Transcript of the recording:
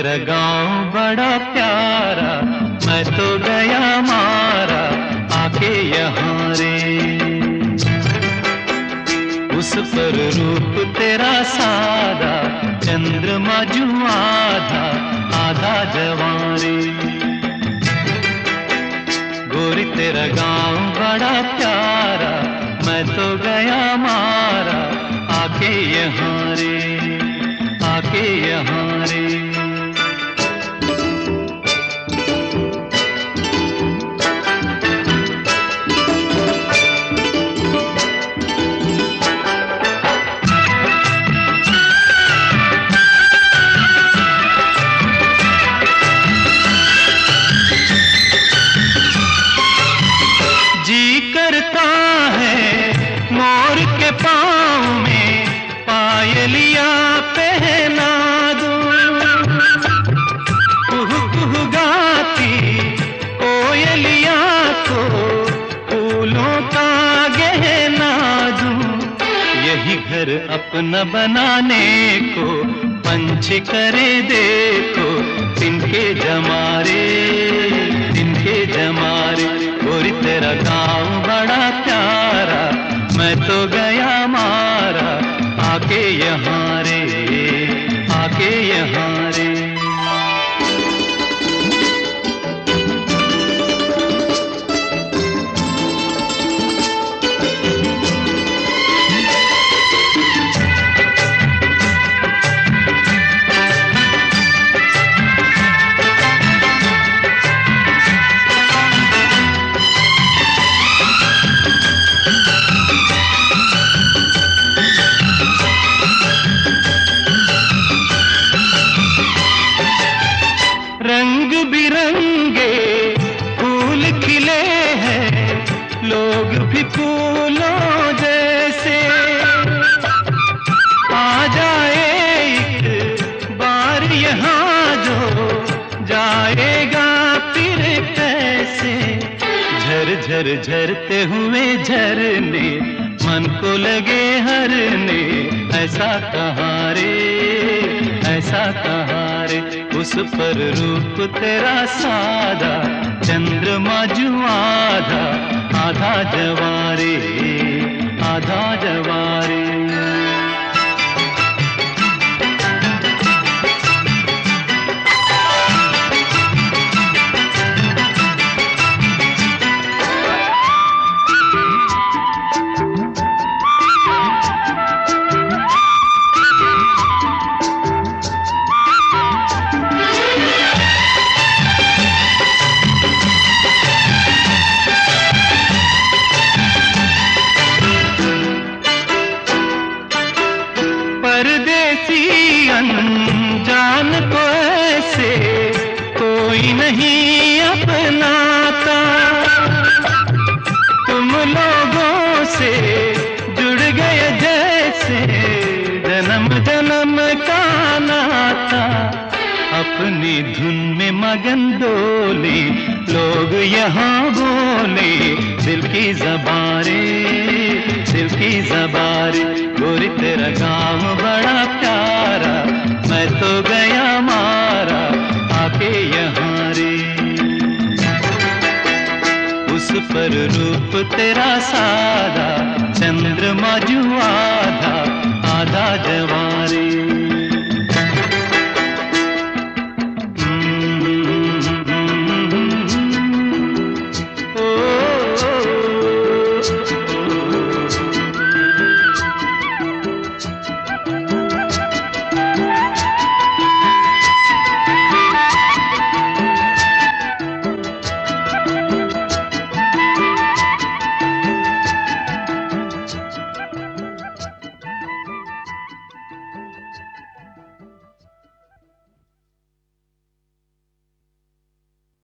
तेरा गांव बड़ा प्यारा, मैं तो गया मारा आके यहाँ रे। उस पर रूप तेरा सादा, चंद्रमा जू आधा आधा जवां रे। गोरी तेरा गांव बड़ा प्यारा, मैं तो गया मारा आके यहाँ रे, आके यहाँ रे। करता है मोर के पाँव में पायलिया पहना दूं, कुहू कुहू गाती कोयलिया को फूलों का गहना दूं। यही घर अपना बनाने को पंछी करे देखो, तिनके जमारे तिनके जमारे। गोरी तेरा गाँव बड़ा प्यारा, मैं तो गया मारा आके यहाँ रे, आके यहाँ रे। रंग बिरंगे फूल खिले हैं, लोग भी फूलों जैसे। आ जाए एक बार यहाँ जो, जाएगा फिर कैसे। झर झर झरते हुए झरने मन को लगे हरने, ऐसा कहाँ रे, ऐसा कहाँ रे। उस पर रूप तेरा सादा, चंद्रमा जू आधा आधा जवां रे, आधा जवां रे। अनजान को ऐसे कोई नहीं अपनाता, तुम लोगों से जुड़ गए जैसे जन्म जन्म का नाता। अपनी धुन में मगन डोले लोग यहाँ बोले, दिल की ज़बारे दिल की ज़बारे। गोरी तेरा गाँव बड़ा प्यारा, मैं तो गया मारा आके यहाँ रे। उस पर रूप तेरा सादा, चंद्रमा जू आधा आधा जवां रे।